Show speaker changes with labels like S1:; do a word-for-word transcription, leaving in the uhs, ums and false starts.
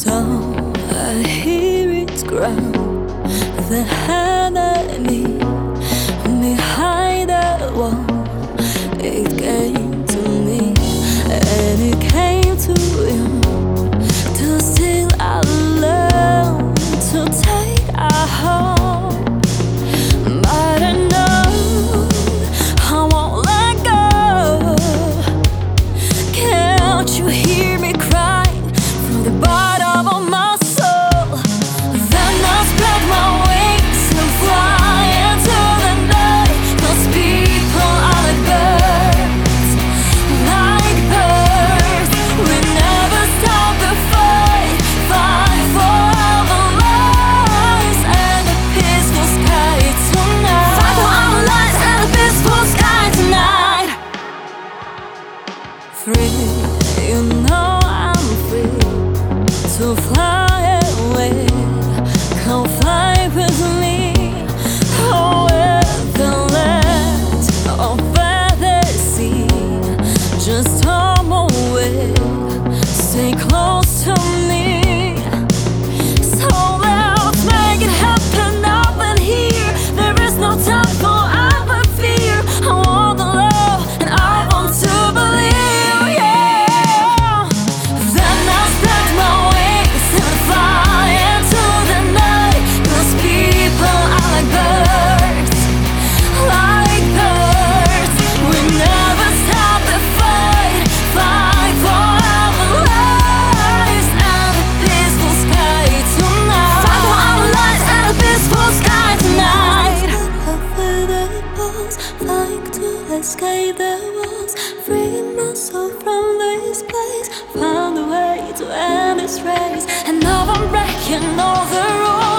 S1: So I hear it grow, the enemy behind the wall. It came to me, and it came to you, to steal our love, to take our home. But I know I won't let go. Can't you hear me crying from the bottom of my soul? Then I spread my wings and fly into the night. 'Cause people are like birds, like birds. We never stop the fight, fight for our lives and a peaceful sky tonight. Fight for our lives and a peaceful sky tonight. Free, you know I'm free to fly away. Come fly with me over the land, over the sea. Just come away, stay close to me. So let's make it happen up and here. There is no time for our fear. I want the love and I want to believe, yeah. Then I'll spread my wings and fly into the night. 'Cause people are like birds, like birds. We never stop the fight, fight for our lives and a peaceful sky tonight. Fight for our lives and a peaceful sky tonight. Over the poles, flying to escape the walls, freeing my soul from this place. Found a way to end this race, and now I'm breaking all the rules.